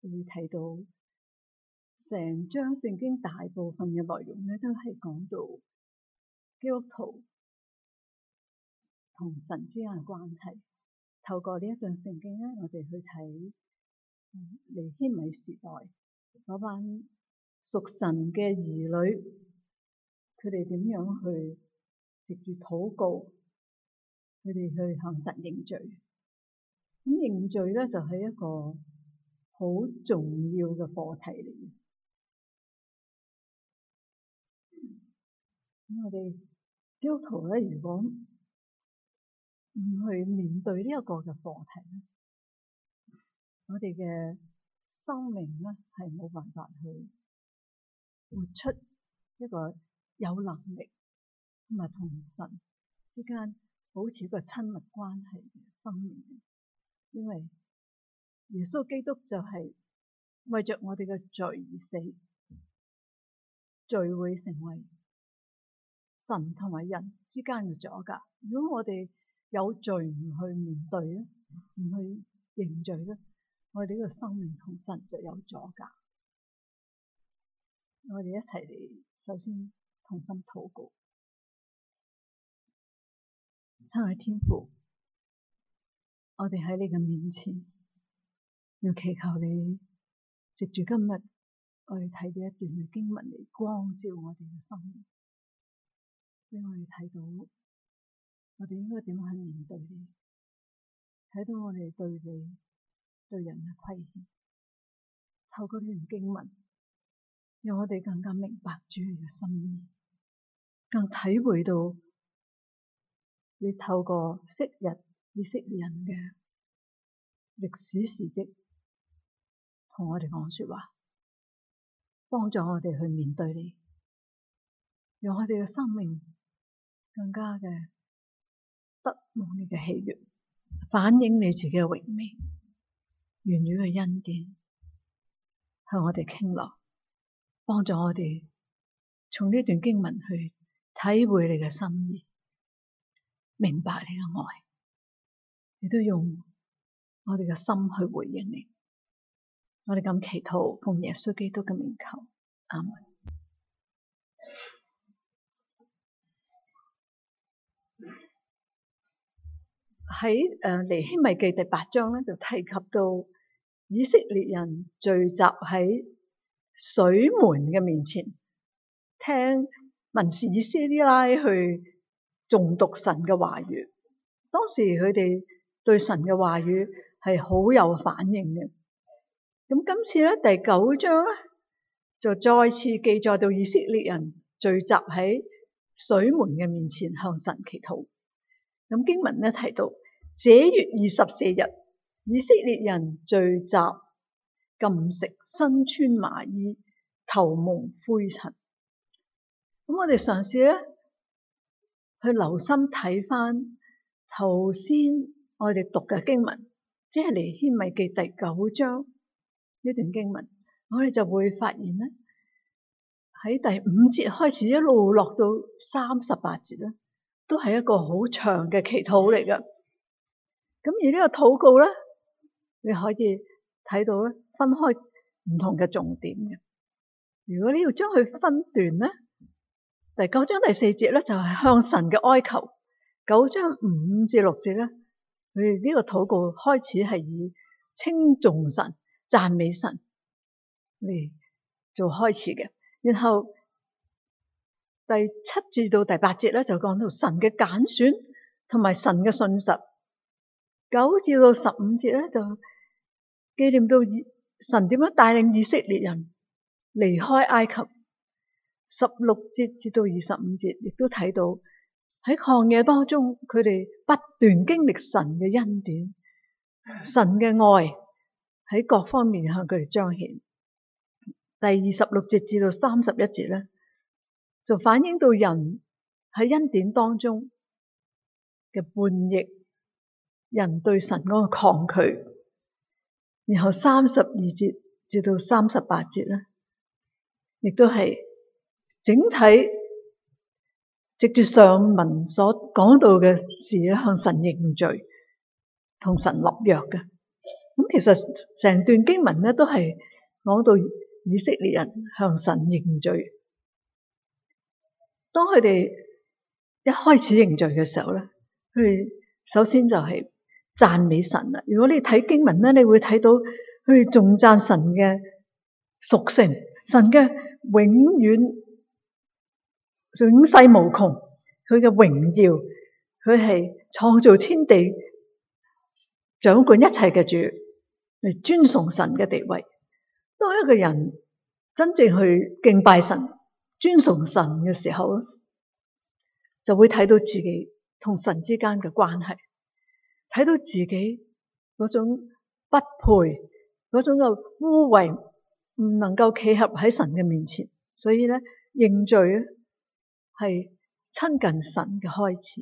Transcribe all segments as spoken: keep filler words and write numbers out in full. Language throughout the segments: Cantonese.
就會睇到成章聖經大部分嘅內容咧，都係講到基督徒同神之間嘅關係。透過呢一章聖經咧，我哋去睇尼希米時代嗰班屬神嘅兒女，佢哋點樣去藉住禱告，佢哋去向神認罪。咁認罪咧就係一個好重要嘅課題嚟嘅。咁我哋基督徒咧，如果唔去面對呢一個嘅課題咧，我哋嘅生命咧係冇辦法去活出一個有能力同埋同神之間保持一個親密關係嘅生命。因為耶穌基督就係為着我哋嘅罪而死，罪會成為神同埋人之間嘅阻隔。如果我哋有罪唔去面對咧，唔去認罪咧，我哋呢個生命同神就有阻隔。我哋一齊嚟，首先同心禱告。親愛天父，我哋喺你嘅面前，要祈求你藉住今日我哋睇呢一段嘅經文嚟光照我哋嘅生命，俾我哋睇到我哋應該點樣去面對你，睇到我哋對你對人嘅虧欠。透過呢段經文，讓我哋更加明白主你嘅心意，更體會到你透過昔日以色列人嘅歷史事蹟同我哋講說話，幫助我哋去面對你，讓我哋嘅生命更加嘅得望你嘅喜悅，反映你自己嘅榮美，願主嘅恩典向我哋傾落，幫助我哋從呢段經文去體會你嘅心意，明白你嘅愛，亦都用我哋嘅心去回應你。我哋咁祈禱，奉耶穌基督嘅名求，阿門。喺誒尼希米記第八章咧，就提及到以色列人聚集喺水門嘅面前，聽文士以斯拉去誦讀神嘅話語。當時佢哋對神嘅話語係好有反應嘅。咁今次咧第九章咧就再次記載到以色列人聚集喺水門嘅面前向神祈禱。咁經文咧提到，這月二十四日，以色列人聚集禁食，身穿麻衣，頭蒙灰塵。咁我哋嘗試咧去留心睇翻頭先我哋讀嘅經文，即係尼希米記第九章呢段經文，我哋就會發現咧，喺第五節開始一路落到三十八節咧，都係一個好長嘅祈禱嚟㗎。咁而呢個禱告咧，你可以睇到咧，分開唔同嘅重點嘅。如果你要將佢分段咧，第九章第四節咧就係向神嘅哀求，九章五至六節咧，佢哋呢個禱告開始係以稱頌神、讚美神嚟做開始嘅。然後第七至到第八節咧就講到神嘅揀選同埋神嘅信實。九至到十五節咧就紀念到神點樣帶領以色列人離開埃及。十六節至到二十五節亦都睇到喺曠野當中，佢哋不斷經歷神嘅恩典，神嘅愛喺各方面向佢哋彰顯。第二十六節至到三十一節咧，就反映到人喺恩典當中嘅叛逆，人對神嗰個抗拒。然後三十二節至到三十八節咧，亦都係整體藉住上文所講到嘅事咧，向神認罪，同神立約嘅。 咁其實成段經文咧都係講到以色列人向神認罪。當佢哋一開始認罪嘅時候咧，佢哋首先就係讚美神啦。如果你睇經文咧，你會睇到佢哋仲讚神嘅屬性，神嘅永遠永世無窮，佢嘅榮耀，佢係創造天地、掌管一切嘅主，嚟尊崇神嘅地位。當一個人真正去敬拜神、尊崇神嘅時候咧，就會睇到自己同神之間嘅關係，睇到自己嗰種不配、嗰種嘅污穢，唔能夠企合喺神嘅面前。所以咧，認罪咧係親近神嘅開始。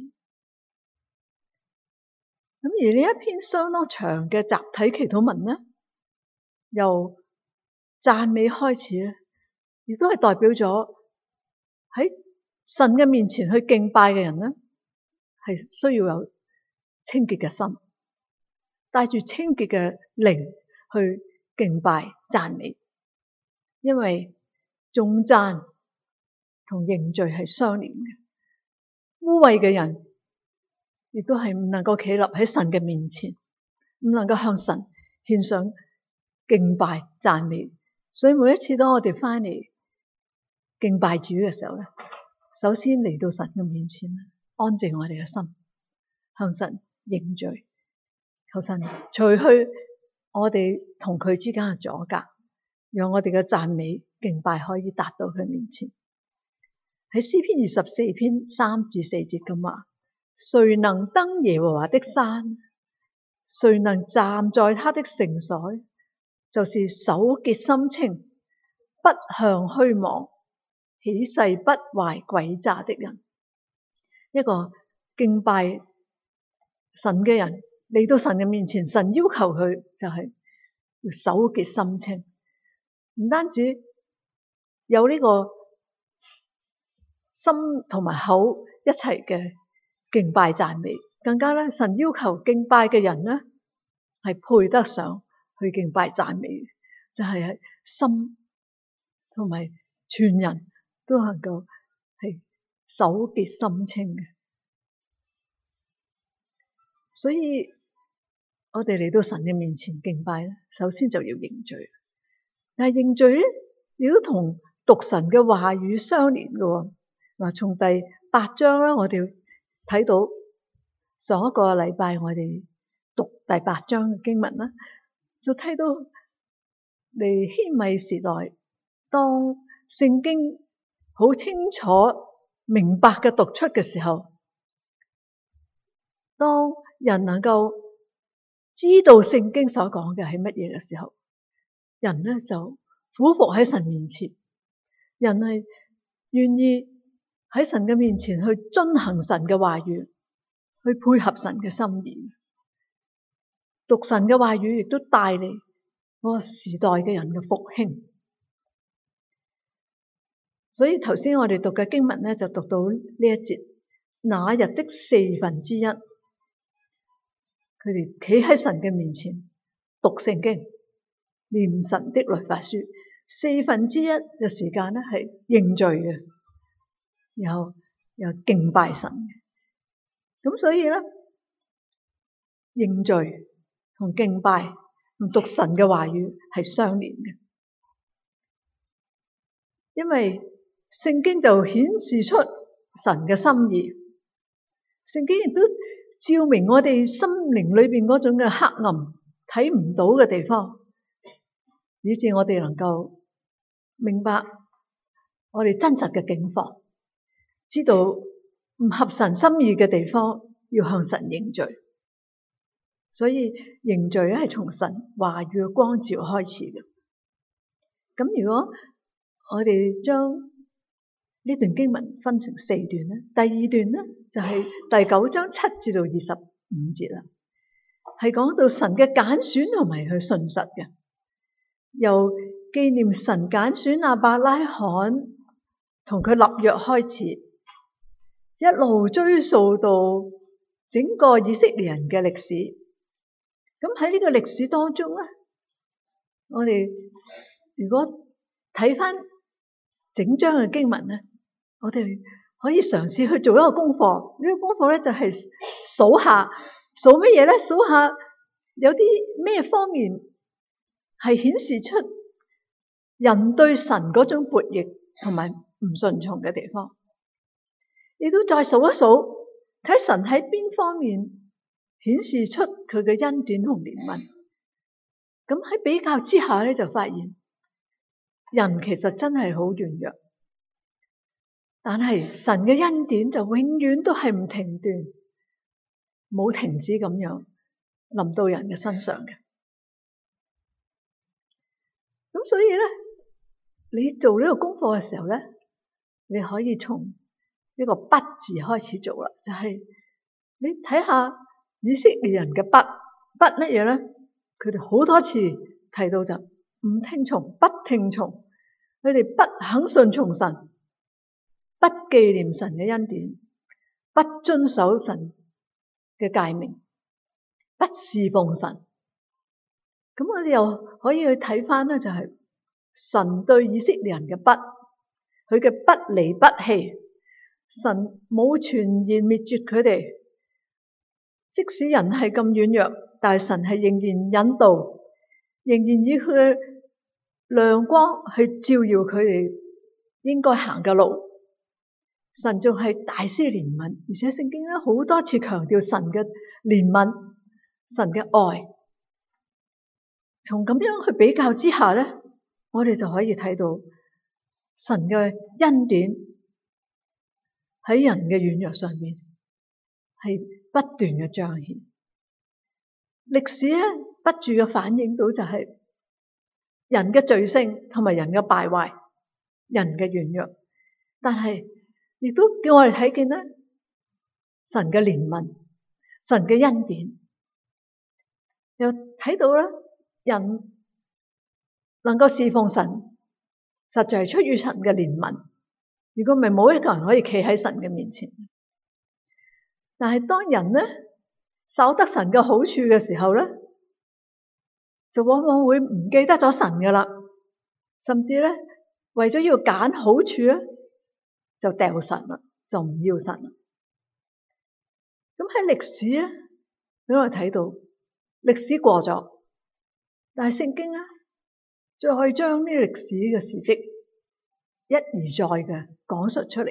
咁而呢一篇相當長嘅集體祈禱文咧，由讚美開始咧，亦都係代表咗喺神嘅面前去敬拜嘅人咧，係需要有清潔嘅心，帶住清潔嘅靈去敬拜讚美，因為頌讚同認罪係相連嘅。污穢嘅人亦都係唔能夠企立喺神嘅面前，唔能夠向神獻上敬拜讚美。所以每一次當我哋翻嚟敬拜主嘅時候咧，首先嚟到神嘅面前，安靜我哋嘅心，向神認罪，求神除去我哋同佢之間嘅阻隔，讓我哋嘅讚美敬拜可以達到佢面前。喺詩篇二十四篇三至四節咁話：誰能登耶和華的山？誰能站在他的聖所？就是手潔心清，不向虛妄，起誓不懷詭詐的人。一個敬拜神嘅人嚟到神嘅面前，神要求佢就係要手潔心清，唔單止有呢個心同埋口一齊嘅敬拜讚美，更加咧，神要求敬拜嘅人咧係配得上去敬拜讚美，就係、是、心同埋全人都能夠係手潔心清嘅。所以我哋嚟到神嘅面前敬拜咧，首先就要認罪。但係認罪咧，亦都同讀神嘅話語相連嘅。嗱，從第八章咧，我哋睇到上一個禮拜我哋讀第八章嘅經文啦，就睇到尼希米時代，當聖經好清楚明白嘅讀出嘅時候，當人能夠知道聖經所講嘅係乜嘢嘅時候，人咧就俯伏喺神面前，人係願意喺神嘅面前去遵行神嘅話語，去配合神嘅心意。讀神嘅話語亦都帶嚟嗰個時代嘅人嘅復興。所以頭先我哋讀嘅經文咧，就讀到呢一節，那日的四分之一，佢哋企喺神嘅面前讀聖經，念神的律法書。四分之一嘅時間咧係認罪嘅，然後又敬拜神嘅。咁所以咧，認罪同敬拜同讀神嘅話語係相連嘅，因為聖經就顯示出神嘅心意，聖經亦都照明我哋心靈裏邊嗰種嘅黑暗，睇唔到嘅地方，以致我哋能夠明白我哋真實嘅境況，知道唔合神心意嘅地方要向神認罪。所以認罪咧係從神話語嘅光照開始嘅。咁如果我哋將呢段經文分成四段咧，第二段咧就係第九章七至到二十五節啦，係講到神嘅揀選同埋佢信實嘅，由紀念神揀選亞伯拉罕同佢立約開始，一路追溯到整個以色列人嘅歷史。 咁喺呢個歷史當中咧，我哋如果睇翻整章嘅經文咧，我哋可以嘗試去做一個功課。呢個功課咧就係數下，數乜嘢咧？數下有啲咩方面係顯示出人對神嗰種悖逆同埋唔順從嘅地方。亦都再數一數，睇神喺邊方面顯示出佢嘅恩典同憐憫。咁喺比較之下咧，就發現人其實真係好軟弱，但係神嘅恩典就永遠都係唔停斷，冇停止咁樣臨到人嘅身上嘅。咁所以咧，你做呢個功課嘅時候咧，你可以從呢個不字開始做啦，就係、是、你睇下以色列人嘅不不乜嘢咧？佢哋好多次提到就唔聽從，不聽從，佢哋不肯順從神，不紀念神嘅恩典，不遵守神嘅誡命，不侍奉神。咁我哋又可以去睇翻咧，就係神對以色列人嘅不，佢嘅不離不棄。神冇全然滅絕佢哋，即使人係咁軟弱，但係神係仍然引導，仍然以佢嘅亮光去照耀佢哋應該行嘅路。神仲係大施憐憫，而且聖經咧好多次強調神嘅憐憫、神嘅愛。從咁樣去比較之下咧，我哋就可以睇到神嘅恩典喺人嘅軟弱上面係不斷嘅彰顯。歷史咧不住嘅反映到就係人嘅罪性同埋人嘅敗壞，人嘅軟弱，但係亦都叫我哋睇見咧神嘅憐憫、神嘅恩典，又睇到咧人能夠侍奉神，實在係出於神嘅憐憫。如果唔係，冇一個人可以企喺神嘅面前。但係當人咧守得神嘅好處嘅時候咧，就往往會唔記得咗神噶啦，甚至咧為咗要揀好處咧，就掉神啦，就唔要神啦。咁喺歷史咧，俾我哋睇到歷史過咗，但係聖經咧再將呢歷史嘅事蹟一而再嘅講述出嚟，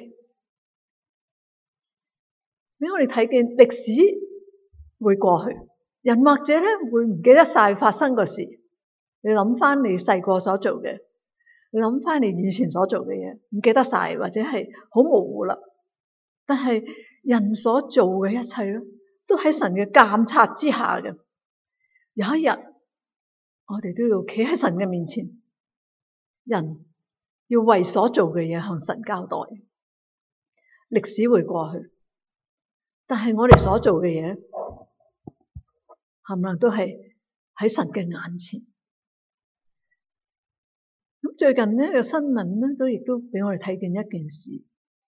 俾我哋睇見歷史會過去，人或者咧會唔記得晒發生個事。你諗翻你細個所做嘅，你諗翻你以前所做嘅嘢，唔記得晒或者係好模糊啦。但係人所做嘅一切咧，都喺神嘅監察之下嘅。有一日，我哋都要企喺神嘅面前，人要為所做嘅嘢向神交代。歷史會過去，但係我哋所做嘅嘢，冚唪唥都係喺神嘅眼前。咁最近呢個新聞咧，都亦都俾我哋睇見一件事，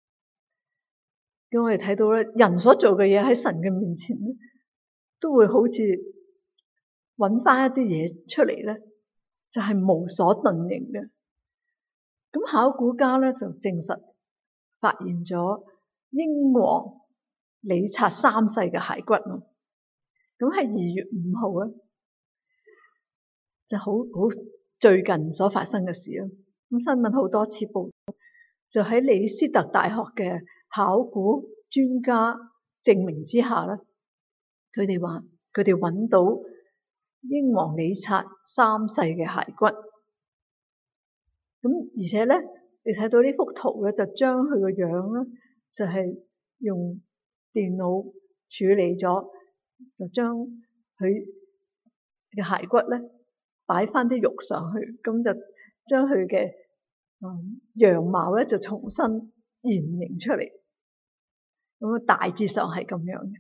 叫我哋睇到咧，人所做嘅嘢喺神嘅面前咧，都會好似揾翻一啲嘢出嚟咧，就係無所遁形嘅。咁考古家咧就證實發現咗英皇李察三世嘅骸骨咯。咁係二月五號啊，就好好最近所發生嘅事咯。咁新聞好多次報道，就喺李斯特大學嘅考古專家證明之下咧，佢哋話佢哋揾到英皇李察三世嘅骸骨。咁而且咧，你睇到呢幅圖咧，就將佢個樣咧，就係用電腦處理咗，就將佢嘅骸骨咧擺翻啲肉上去，咁就將佢嘅嗯樣貌咧就重新現形出嚟。咁啊，大致上係咁樣嘅。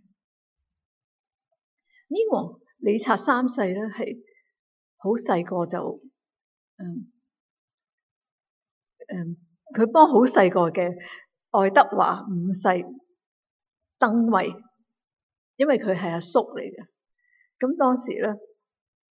英皇李察三世咧係好細個就嗯。誒，佢幫好細個嘅愛德華五世登位，因為佢係阿叔嚟嘅。咁當時咧，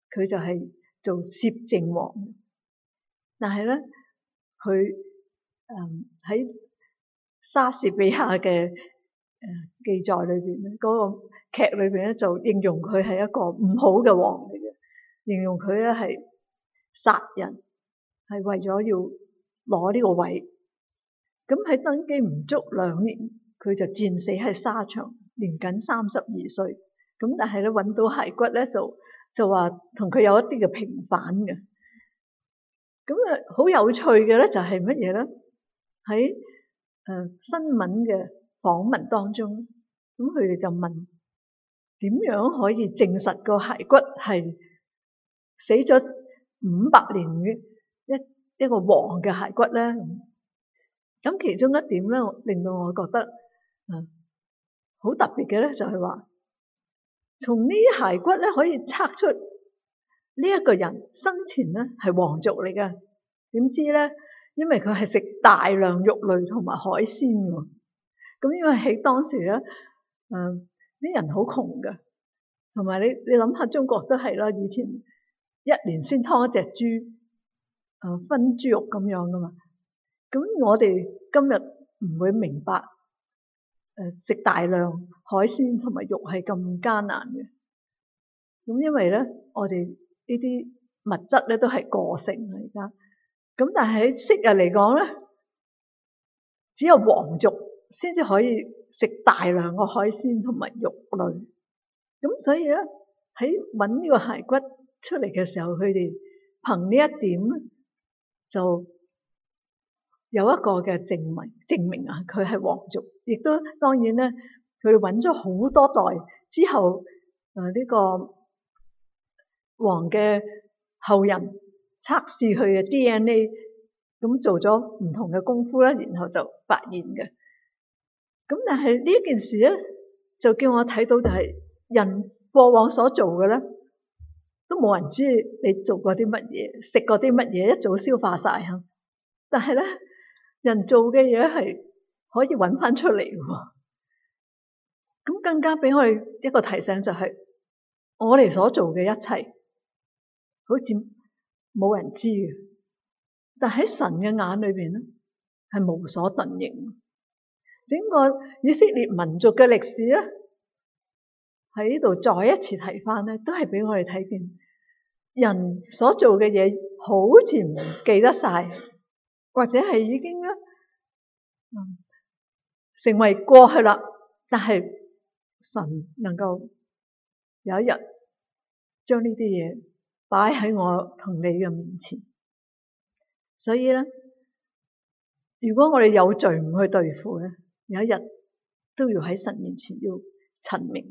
佢就係做攝政王。但係咧，佢誒喺莎士比亞嘅誒記載裏邊咧，嗰個劇裏邊咧就形容佢係一個唔好嘅王嚟嘅，形容佢咧係殺人，係為咗要攞呢個位。咁喺登基唔足兩年，佢就戰死喺沙場，年僅三十二歲。咁但係咧揾到骸骨咧，就就話同佢有一啲嘅平反嘅。咁啊，好有趣嘅咧就係乜嘢咧？喺誒新聞嘅訪問當中，咁佢哋就問點樣可以證實個骸骨係死咗五百年嘅一一個王嘅骸骨咧？咁其中一點咧，令到我覺得啊好特別嘅咧，就係話從呢啲骸骨咧可以測出呢一個人生前咧係皇族嚟嘅。點知咧？因為佢係食大量肉類同埋海鮮喎。咁因為喺當時咧，誒、呃、啲人好窮㗎，同埋你你諗下中國都係啦，以前一年先劏一隻豬，誒、呃、分豬肉咁樣噶嘛。咁我哋今日唔會明白，誒、呃、食大量海鮮同埋肉係咁艱難嘅。咁因為咧，我哋呢啲物質咧都係過剩啊，而家。咁但係喺昔日嚟講咧，只有皇族先至可以食大量嘅海鮮同埋肉類。咁所以咧，喺揾呢個骸骨出嚟嘅時候，佢哋憑呢一點咧，就有一個嘅證明，證明啊，佢係皇族。亦都當然咧，佢哋揾咗好多代之後，誒、呃、呢、這個王嘅後人。測試佢嘅 D N A， 咁做咗唔同嘅功夫啦，然後就發現嘅。咁但係呢一件事咧，就叫我睇到就係人過往所做嘅咧，都冇人知你做過啲乜嘢，食過啲乜嘢，一早消化晒嚇。但係咧，人做嘅嘢係可以揾翻出嚟嘅。咁更加俾我哋一個提醒就係，我哋所做嘅一切，好似冇人知嘅，但喺神嘅眼裏邊咧，係無所遁形。整個以色列民族嘅歷史咧，喺呢度再一次提翻咧，都係俾我哋睇見人所做嘅嘢，好似唔記得晒，或者係已經咧，嗯，成為過去啦。但係神能夠有一日將呢啲嘢擺喺我同你嘅面前，所以咧，如果我哋有罪唔去對付咧，有一日都要喺神面前要陳明。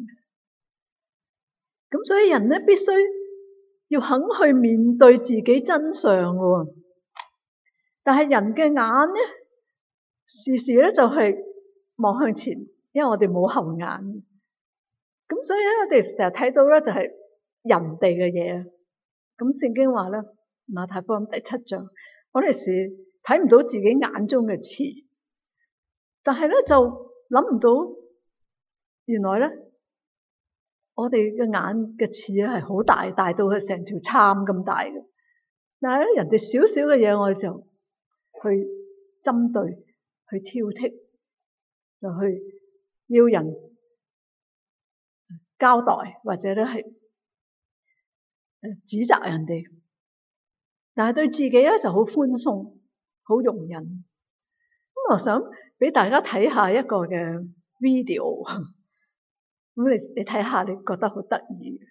咁所以人咧必須要肯去面對自己真相嘅。但係人嘅眼咧，時時咧就係望向前，因為我哋冇後眼。咁所以咧，我哋成日睇到咧就係人哋嘅嘢。咁聖經話咧，馬太福音第七章，我哋時睇唔到自己眼中嘅刺，但係咧就諗唔到，原來咧我哋嘅眼嘅刺咧係好大，大到係成條杉咁大嘅。但係咧人哋少少嘅嘢，我哋就去針對、去挑剔，就去要人交代，或者咧係指責人哋。但係對自己咧就好寬鬆、好容忍。咁我想俾大家睇下一個嘅 video， 咁你你睇下，你覺得好得意。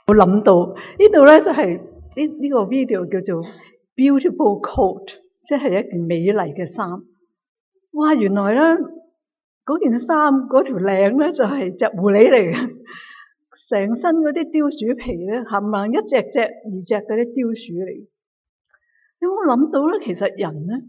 我諗到呢度咧就係呢呢個 video 叫做 Beautiful Coat， 即係一件美麗嘅衫。哇！原來咧嗰件衫嗰條領咧就係隻狐狸嚟嘅，成身嗰啲貂鼠皮咧冚唪唥一隻隻二隻嗰啲貂鼠嚟。有冇諗到咧？其實人咧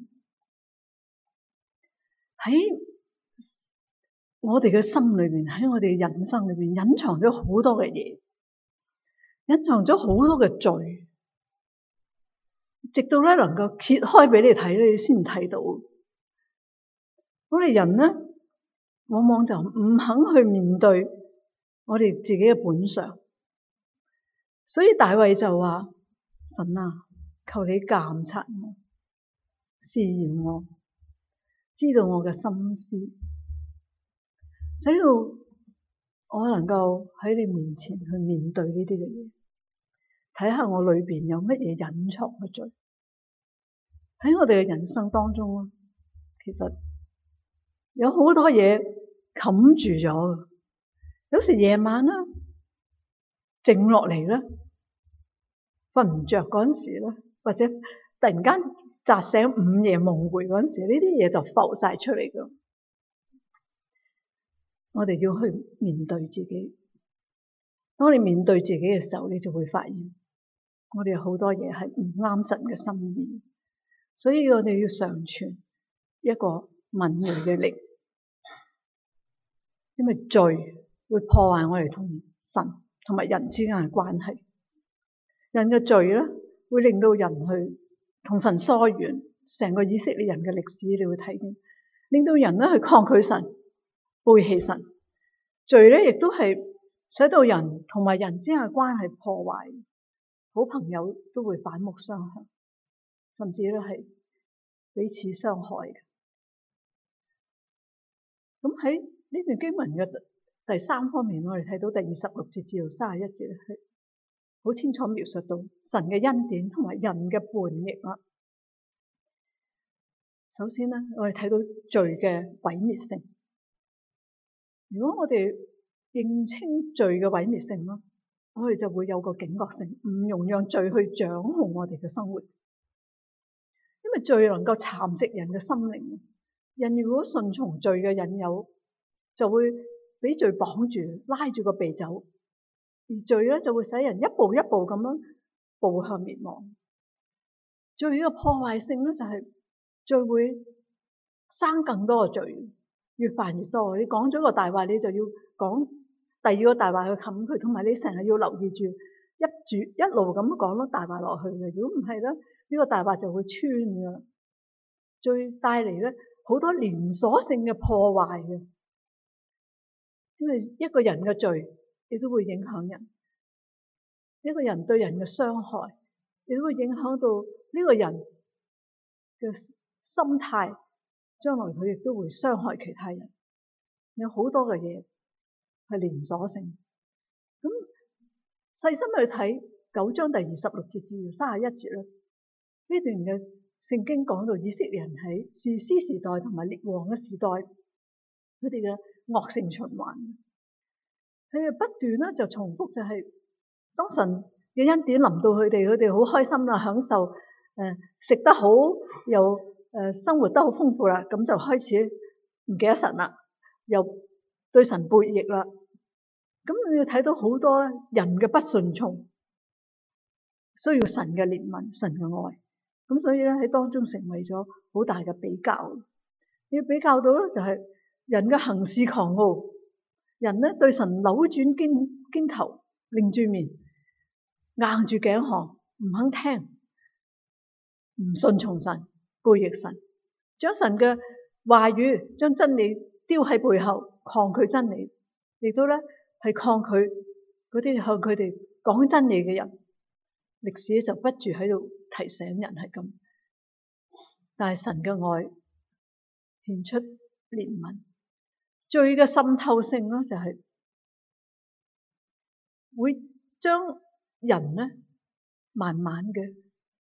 喺我哋嘅心裏邊，喺我哋嘅人生裏邊隱藏咗好多嘅嘢。隱藏咗好多嘅罪，直到咧能夠揭開俾你睇，你先睇到。我哋人咧，往往就唔肯去面對我哋自己嘅本相。所以大衛就話：神啊，求你鑒察我，試驗我，知道我嘅心思，使到我能夠喺你面前去面對呢啲嘅嘢。睇下我裏邊有乜嘢隱藏嘅罪。喺我哋嘅人生當中，其實有好多嘢冚住咗。有時夜晚啦，靜落嚟啦，瞓唔着嗰陣時咧，或者突然間扎醒午夜夢回嗰陣時，呢啲嘢就浮晒出嚟㗎。我哋要去面對自己。當你面對自己嘅時候，你就會發現，我哋有好多嘢係唔啱神嘅心意，所以我哋要常存一個敏銳嘅靈，因為罪會破壞我哋同神同埋人之間嘅關係。人嘅罪咧，會令到人去同神疏遠。成個以色列人嘅歷史你會睇見，令到人咧去抗拒神、背棄神。罪咧亦都係使到人同埋人之間嘅關係破壞。好朋友都會反目相向，甚至咧係彼此傷害嘅。咁喺呢段經文嘅第三方面，我哋睇到第二十六節至到三十一節咧，係好清楚描述到神嘅恩典同埋人嘅叛逆啦。首先咧，我哋睇到罪嘅毀滅性。如果我哋認清罪嘅毀滅性啦，我哋就會有個警覺性，唔容讓罪去掌控我哋嘅生活。因為罪能夠蠶食人嘅心靈。人如果順從罪嘅引誘，就會俾罪綁住，拉住個鼻走。而罪咧就會使人一步一步咁樣步向滅亡。罪嘅破壞性咧就係罪會生更多嘅罪，越犯越多。你講咗個大話，你就要講第二個大話去冚佢，同埋你成日要留意住一住一路咁講咯大話落去嘅。如果唔係咧，呢個大話就會穿噶，罪帶嚟咧好多連鎖性嘅破壞嘅。因為一個人嘅罪亦都會影響人，一個人對人嘅傷害亦都會影響到呢個人嘅心態，將來佢亦都會傷害其他人。有好多嘅嘢係連鎖性。咁細心去睇九章第二十六節至三十一節咧，呢段嘅聖經講到以色列人喺士師時代同埋列王嘅時代，佢哋嘅惡性循環，佢哋不斷咧就重複，就係、是、當神嘅恩典臨到佢哋，佢哋好開心啦，享受誒食、呃、得好，又誒、呃、生活得好豐富啦，咁就開始唔記得神啦，又對神背逆啦。咁你要睇到好多咧人嘅不順從，需要神嘅憐憫、神嘅愛。咁所以咧喺當中成為咗好大嘅比較。你要比較到咧就係人嘅行事狂傲，人咧對神扭轉肩肩頭，擰住面，硬住頸項，唔肯聽，唔順從神，背逆神，將神嘅話語、將真理丟喺背後，抗拒真理，亦都咧係抗拒嗰啲向佢哋講真理嘅人。歷史就不住喺度提醒人係咁，但係神嘅愛獻出憐憫。罪嘅滲透性咧就係會將人咧慢慢嘅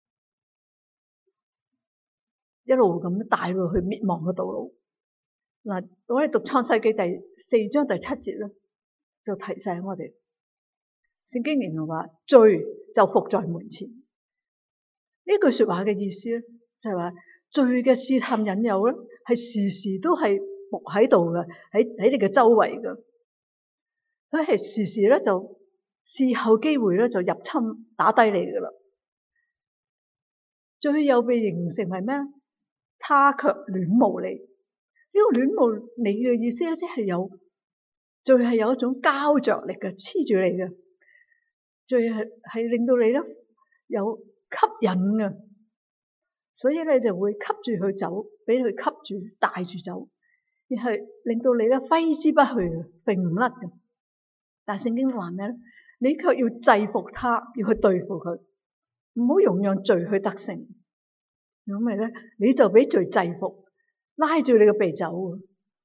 一路咁帶到去滅亡嘅道路。嗱，我哋讀創世記第四章第七節咧，就提醒我哋， 聖經形容話罪就伏在門前。呢句說話嘅意思咧，就係話罪嘅試探引誘咧，係時時都係伏喺度嘅，喺喺你嘅周圍嘅。佢係時時咧就伺候機會咧就入侵打低你噶啦。罪又被形容成為咩？他卻戀慕你。呢個戀慕你嘅意思咧，即係有罪係有一種膠着力嘅，黐住你嘅。罪係係令到你咧有吸引嘅，所以咧就會吸住佢走，俾佢吸住帶住走，而係令到你咧揮之不去，並唔甩嘅。但係聖經話咩咧？你卻要制服他，要去對付佢，唔好容讓罪去得勝。咁咪咧，你就俾罪制服，拉住你個鼻走。咁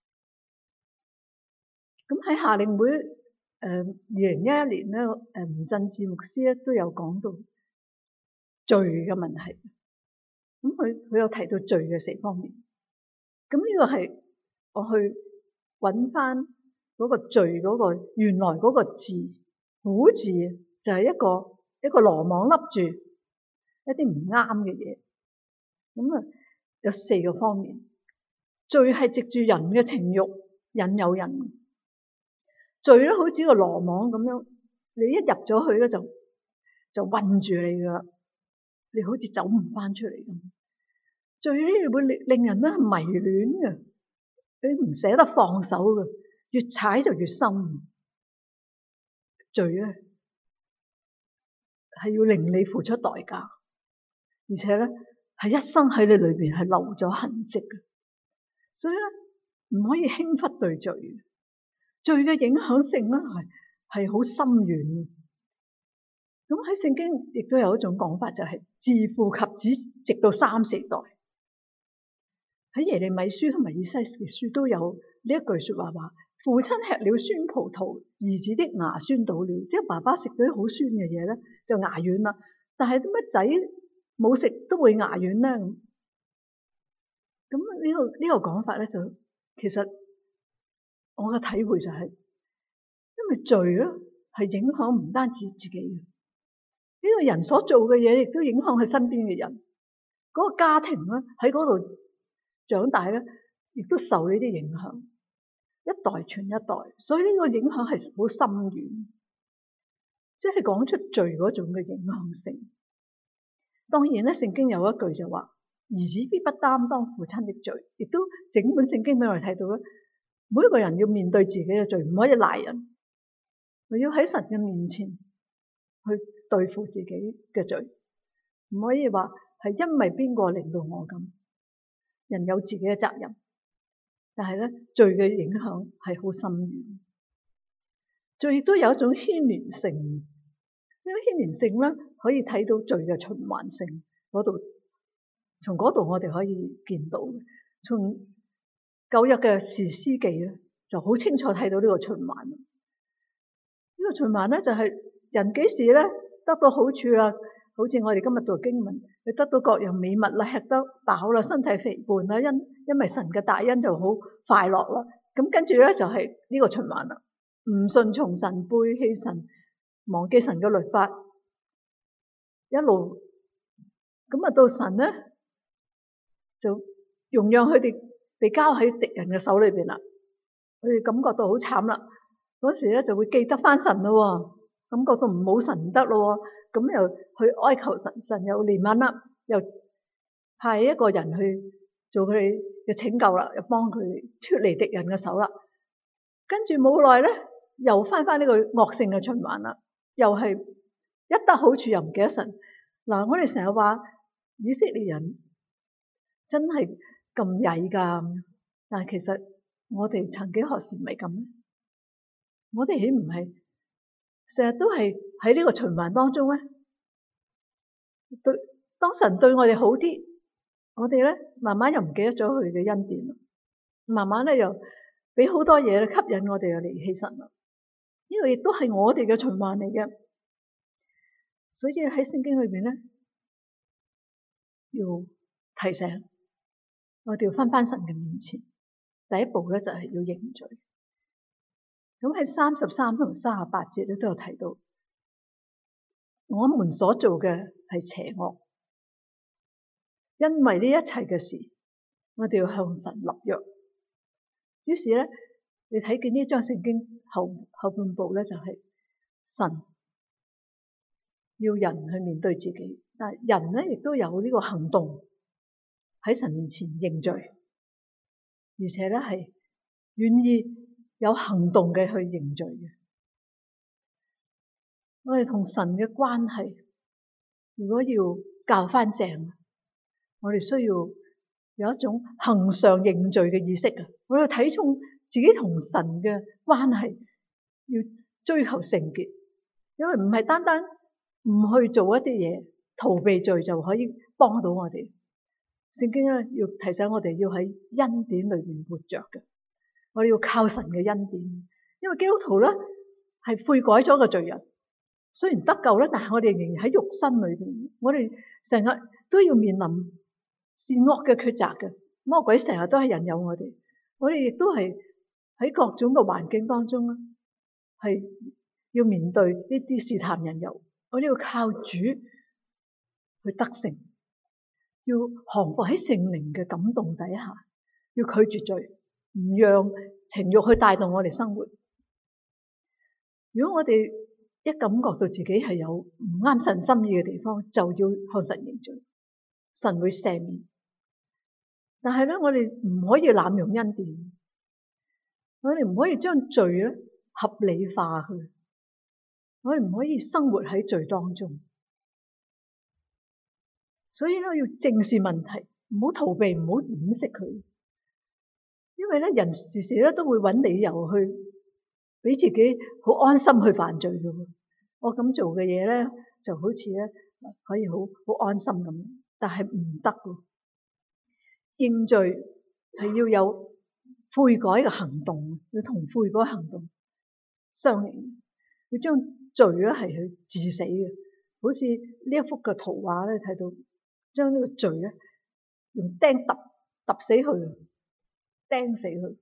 喺夏令會誒二零一一年咧，誒吳振志牧師咧都有講到罪嘅問題。咁佢佢有提到罪嘅四方面。咁呢個係我去揾翻嗰個罪嗰個原來嗰個字，古字就係一個一個羅網笠住一啲唔啱嘅嘢。咁啊，有四個方面。罪係藉住人嘅情慾引誘人。罪咧好似個羅網咁樣，你一入咗去咧就就困住你噶啦，你好似走唔翻出嚟咁。罪咧會令令人咧迷戀嘅，你唔捨得放手嘅，越踩就越深。罪咧係要令你付出代價，而且咧係一生喺你裏邊係留咗痕跡嘅，所以咧唔可以輕忽對罪。罪嘅影響性咧係係好深遠嘅。咁喺聖經亦都有一種講法，就係自父及子，直到三四代。喺耶利米書同埋以西結書都有呢一句說話，話父親吃了酸葡萄，兒子的牙酸倒了。即係爸爸食咗啲好酸嘅嘢咧，就牙軟啦。但係點解仔冇食都會牙軟咧？咁呢個呢個講法咧，就其實我嘅體會就係，因為罪咧係影響唔單止自己嘅，呢個人所做嘅嘢亦都影響佢身邊嘅人，嗰個家庭咧喺嗰度長大咧，亦都受呢啲影響，一代傳一代，所以呢個影響係好深遠，即係講出罪嗰種嘅影響性。當然咧，聖經有一句就話，兒子必不擔當父親的罪，亦都整本聖經俾我哋睇到咧，每一個人要面對自己嘅罪，唔可以賴人，佢要喺神嘅面前去對付自己嘅罪，唔可以話係因為邊個令到我咁。人有自己嘅責任，但係咧罪嘅影響係好深遠。罪亦都有一種牽連性，呢個牽連性咧可以睇到罪嘅循環性嗰度，從嗰度我哋可以見到。從舊約嘅士師記咧就好清楚睇到呢個循環。呢個循環咧就係人幾時咧得到好處啊？好似我哋今日讀經文，你得到各樣美物啦，吃得飽啦，身體肥胖啦，因因為神嘅大恩就好快樂啦。咁跟住咧就係呢個循環啦，唔順從神，背棄神，忘記神嘅律法，一路咁啊到神咧就容讓佢哋被交喺敵人嘅手裏邊啦，佢哋感覺到好慘啦。嗰時咧就會記得翻神咯，感覺到唔冇神唔得咯。咁又去哀求神，神又憐憫啦，又派一個人去做佢哋嘅拯救啦，又幫佢脫離敵人嘅手啦。跟住冇耐咧，又翻翻呢個惡性嘅循環啦，又係一得好處又唔記得神。嗱，我哋成日話以色列人真係咁曳噶，但係其實我哋曾幾何時唔係咁咧？我哋豈唔係成日都係喺呢個循環當中咧？對，當神對我哋好啲，我哋咧慢慢又唔記得咗佢嘅恩典，慢慢咧又俾好多嘢吸引我哋又離棄神啦。呢個亦都係我哋嘅循環嚟嘅。所以喺聖經裏邊咧，要提醒我哋要返返神嘅面前。第一步咧就係要認罪。咁喺三十三同三十八節咧都有提到， 我們所做嘅係邪惡，因為呢一切嘅事，我哋要向神立約。於是咧，你睇見呢章聖經後後半部咧，就係神要人去面對自己，但係人咧亦都有呢個行動喺神面前認罪，而且咧係願意有行動嘅去認罪嘅。我哋同神嘅關係，如果要校翻正，我哋需要有一種恆常認罪嘅意識啊！我哋睇重自己同神嘅關係，要追求聖潔，因為唔係單單唔去做一啲嘢，逃避罪就可以幫到我哋。聖經咧要提醒我哋要喺恩典裏面活着嘅，我哋要靠神嘅恩典，因為基督徒咧係悔改咗嘅罪人。雖然得救咧，但係我哋仍然喺肉身裏邊，我哋成日都要面臨善惡嘅抉擇嘅。魔鬼成日都係引誘我哋，我哋亦都係喺各種嘅環境當中咧，係要面對呢啲試探引誘。我哋要靠主去得勝，要降服喺聖靈嘅感動底下，要拒絕罪，唔讓情慾去帶動我哋生活。如果我哋一感覺到自己係有唔啱神心意嘅地方，就要向神認罪，神會赦免。但係咧，我哋唔可以濫用恩典，我哋唔可以將罪咧合理化佢，我哋唔可以生活喺罪當中。所以咧，要正視問題，唔好逃避，唔好掩飾佢。因為咧，人時時咧都會揾理由去俾自己好安心去犯罪嘅。我咁做嘅嘢咧，就好似咧可以好好安心咁，但係唔得嘅。認罪係要有悔改嘅行動，要同悔改行動相應，要將罪咧係去治死嘅。好似呢一幅嘅圖畫咧，睇到將呢個罪咧用釘揼揼死佢，釘死佢。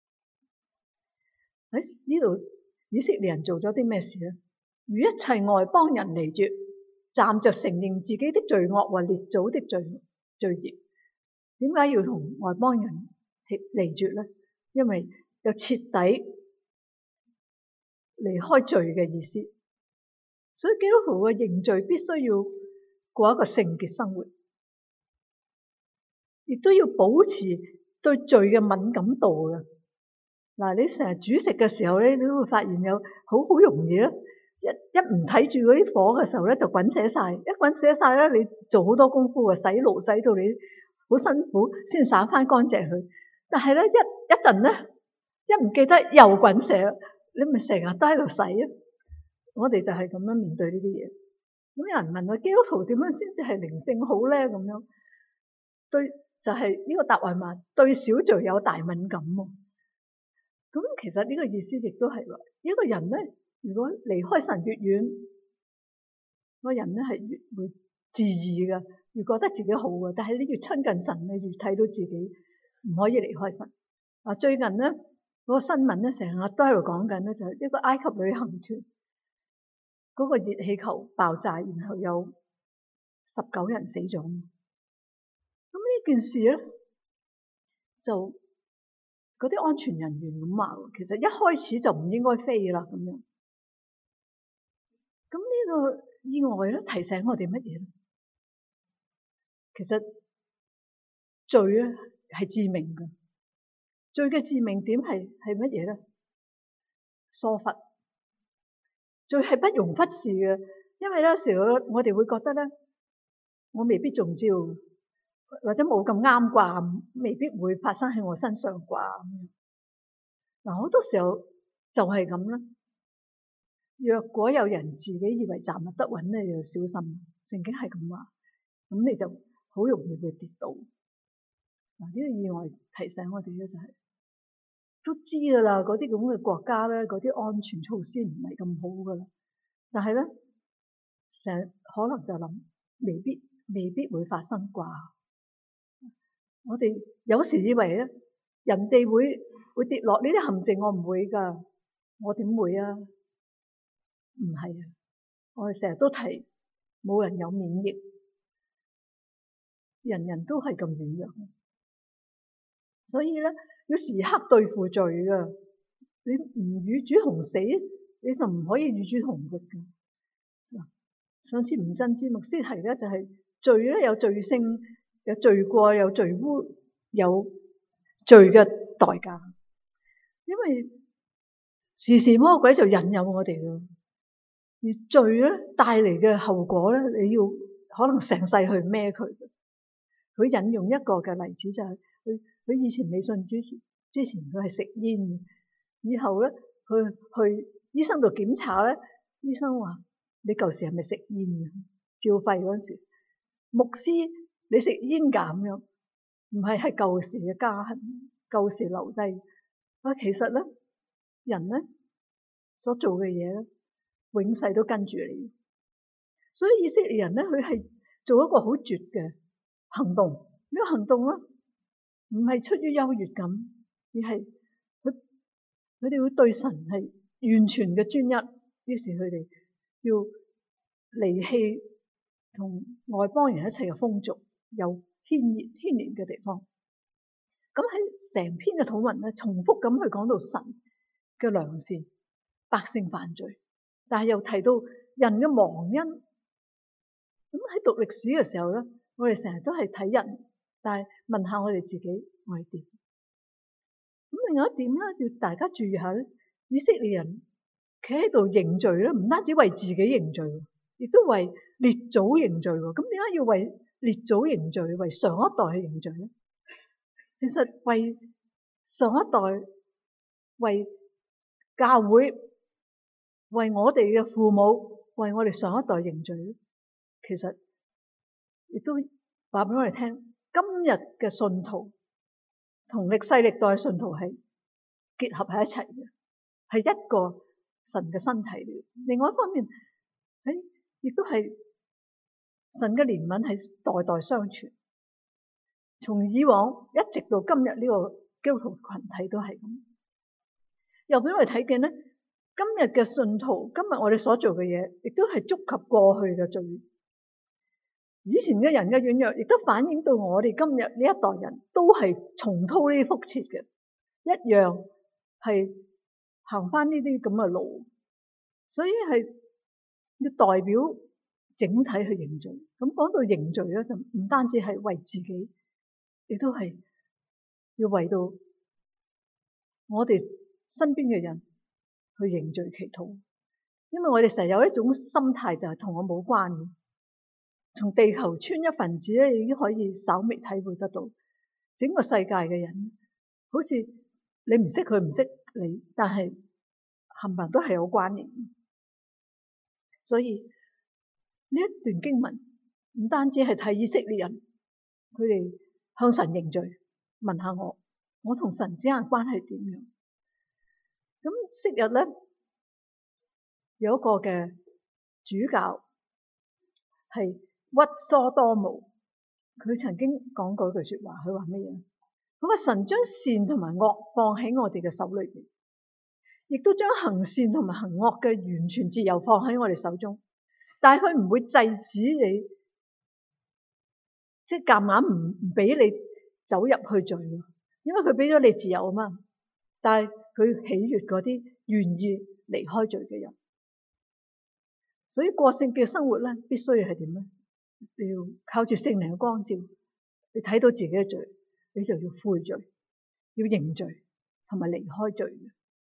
喺呢度以色列人做咗啲咩事咧？與一切外邦人離絕，站着承認自己的罪惡和列祖的罪罪孽。點解要同外邦人離絕咧？因為有徹底離開罪嘅意思。所以基督徒嘅認罪必須要過一個聖潔生活，亦都要保持對罪嘅敏感度嘅。嗱，你成日煮食嘅時候咧，你都會發現有好好容易咧。一一唔睇住嗰啲火嘅時候咧，就滾瀉晒。一滾瀉晒咧，你做好多功夫嘅，洗爐洗到你好辛苦，先散翻乾淨佢。但係咧，一一陣咧，一唔記得又滾瀉，你咪成日都喺度洗啊！我哋就係咁樣面對呢啲嘢。咁有人問我，基督徒點樣先至係靈性好咧？咁樣對，就係、是、呢個答案話對小罪有大敏感喎。咁其實呢個意思亦都係話，一個人咧，如果離開神越遠，個人咧係越會自義嘅，越覺得自己好嘅。但係你越親近神，你越睇到自己唔可以離開神。啊，最近咧嗰個新聞咧，成日都喺度講緊咧，就係一個埃及旅行團嗰個熱氣球爆炸，然後有十九人死咗。咁呢件事咧，就嗰啲安全人員咁話，其實一開始就唔應該飛啦咁樣。咁呢個意外咧，提醒我哋乜嘢咧？其實罪咧係致命嘅，罪嘅致命點係係乜嘢咧？疏忽，罪係不容忽視嘅，因為有時我哋會覺得咧，我未必中招，或者冇咁啱啩，未必會發生喺我身上啩。嗱，好多時候就係咁啦。若果有人自己以為站立得穩咧，就小心。聖經係咁話，咁你就好容易會跌倒。嗱，呢個意外提醒我哋咧，就係都知噶啦，嗰啲咁嘅國家咧，嗰啲安全措施唔係咁好噶啦。但係咧，成日可能就諗，未必未必會發生啩。我哋有時以為咧，人哋會會跌落呢啲陷阱，我唔會噶，我點會啊？唔係啊！我哋成日都提冇人有免疫，人人都係咁軟弱，所以咧要時刻對付罪噶。你唔與主同死，你就唔可以與主同活噶。上次吳振志牧師提咧就係罪咧有罪性，有罪過，有罪污，有罪嘅代價。因為時時魔鬼就引誘我哋噶，而罪咧帶嚟嘅後果咧，你要可能成世去孭佢。佢引用一個嘅例子就係佢佢以前未信主前之前佢係食煙嘅，以後咧佢去醫生度檢查咧，醫生話。你舊時係咪食煙嘅？照肺嗰陣時，牧師你食煙㗎咁樣，唔係係舊時嘅家痕，舊時留低。啊，其實咧，人咧所做嘅嘢咧，永世都跟住你。所以以色列人咧，佢係做一個好絕嘅行動。呢個行動咧，唔係出於優越感，而係佢佢哋會對神係完全嘅專一。於是佢哋要離棄同外邦人一齊嘅風俗，有牽連牽連嘅地方。咁喺成篇嘅禱文咧，重複咁去講到神嘅良善，百姓犯罪，但係又提到人嘅忘恩。咁喺讀歷史嘅時候咧，我哋成日都係睇人，但係問下我哋自己，我係點？咁另外一點咧，要大家注意下咧，以色列人企喺度認罪咧，唔單止為自己認罪，亦都為列祖認罪。咁點解要為列祖認罪，為上一代去認罪咧？其實為上一代、為教會、為我哋嘅父母、為我哋上一代認罪，其實亦都話俾我哋聽，今日嘅信徒同歷世歷代嘅信徒係結合喺一齊嘅，係一個神嘅身體嚟。另外一方面，喺亦都係神嘅憐憫係代代相傳，從以往一直到今日呢個基督徒群體都係咁。又俾我哋睇見咧，今日嘅信徒，今日我哋所做嘅嘢，亦都係觸及過去嘅罪。以前嘅人嘅軟弱，亦都反映到我哋今日呢一代人都係重蹈呢啲覆轍嘅，一樣係行翻呢啲咁嘅路，所以係要代表整體去認罪。咁講到認罪咧，就唔單止係為自己，亦都係要為到我哋身邊嘅人去認罪祈禱。因為我哋成日有一種心態就係同我冇關嘅。從地球村一份子咧，已經可以稍微體會得到整個世界嘅人，好似你唔識佢唔識你，但係冚唪唥都係有關聯。所以呢一段經文唔單止係睇以色列人，佢哋向神認罪，問下我，我同神之間嘅關係點樣？咁昔日咧有一個嘅主教係屈梭多姆，佢曾經講過一句說話，佢話咩嘢？佢話神將善同埋惡放喺我哋嘅手裏邊，亦都將行善同埋行惡嘅完全自由放喺我哋手中，但係佢唔會制止你，即係夾硬唔唔俾你走入去罪，因為佢俾咗你自由啊嘛。但係佢喜悅嗰啲願意離開罪嘅人，所以過聖潔嘅生活咧，必須要係點咧？你要靠住聖靈嘅光照，你睇到自己嘅罪，你就要悔罪，要認罪，同埋離開罪。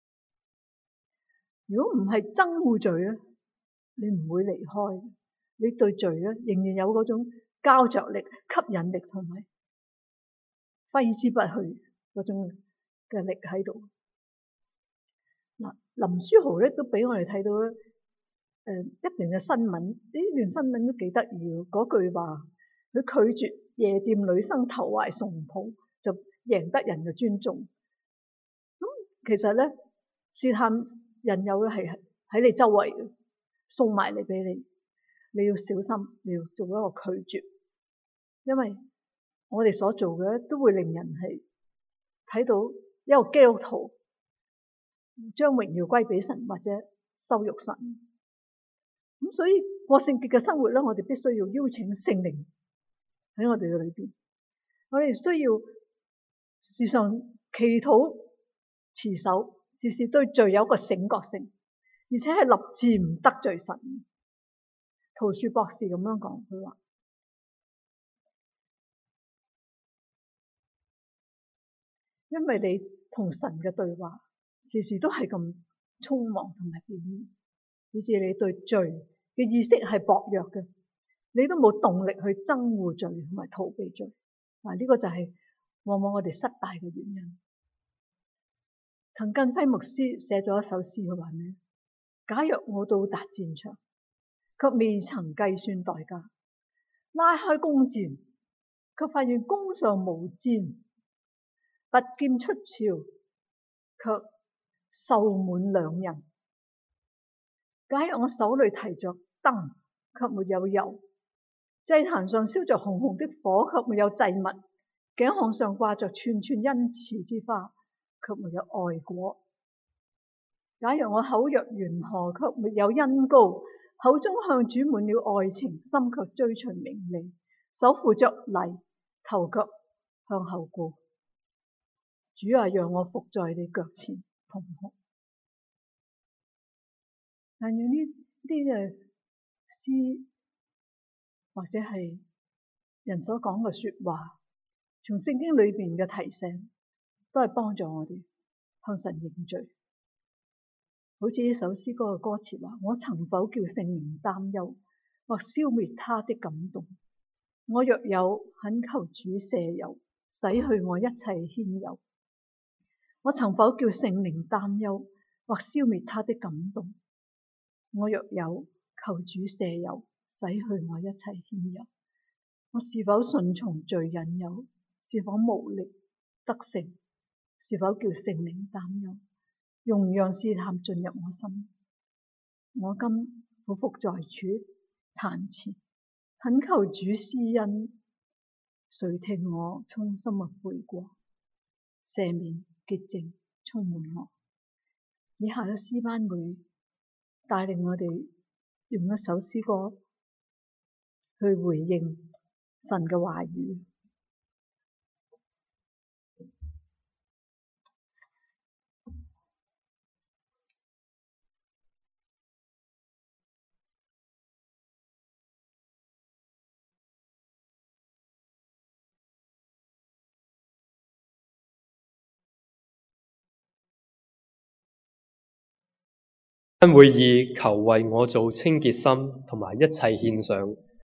如果唔係憎惡罪咧，你唔會離開。你對罪咧仍然有嗰種膠着力、吸引力同埋揮之不去嗰種嘅力喺度。嗱，林書豪咧都俾我哋睇到咧。誒，一段嘅新聞，呢段新聞都幾得意。嗰句話，佢拒絕夜店女生投懷送抱，就贏得人嘅尊重。咁其實咧，試探引誘咧係喺你周圍嘅，送埋嚟俾你，你要小心，你要做一個拒絕，因為我哋所做嘅都會令人係睇到一個基督徒將榮耀歸俾神或者羞辱神。咁咁所以過聖潔嘅生活咧，我哋必須要邀請聖靈喺我哋嘅裏邊。我哋需要時常祈禱持守，時時對罪有個醒覺性，而且係立志唔得罪神。陶恕博士咁樣講，佢話因為你同神嘅對話時時都係咁匆忙同埋表面，以致你對罪嘅意識係薄弱嘅，你都冇動力去憎惡罪同埋逃避罪。嗱，呢個就係往往我哋失敗嘅原因。滕近輝牧師寫咗一首詩，佢話咩？假若我到達戰場，卻未曾計算代價，拉開弓箭，卻發現弓上無箭，拔劍出鞘，卻銹滿兩刃。假若我手裏提着燈，卻沒有油；祭壇上燒着紅紅的火，卻沒有祭物；頸項上掛着串串恩慈之花，卻沒有愛果。假若我口若懸河，卻沒有恩膏；口中向主滿了愛情，心卻追隨名利；手扶着犁，頭卻向後顧。主啊，讓我伏在你腳前痛哭。但願呢啲嘅詩或者係人所講嘅說話，從聖經裏邊嘅提醒，都係幫助我哋向神認罪。好似呢首詩歌嘅歌詞話：我曾否叫聖靈擔憂，或消滅他的感動？我若有，懇求主赦宥，洗去我一切愆尤。我曾否叫聖靈擔憂，或消滅他的感動？我若有，求主赦宥，洗去我一切愆尤。我是否順從罪引誘？是否無力得勝？是否叫聖靈擔憂，容讓試探進入我心？我今俯伏在主壇前，懇求主施恩，垂聽我衷心嘅悔過，赦免潔淨充滿我。以下嘅詩班會帶領我哋用一首詩歌去回應神嘅話語。 因會以求為我做清潔心同埋一切獻上，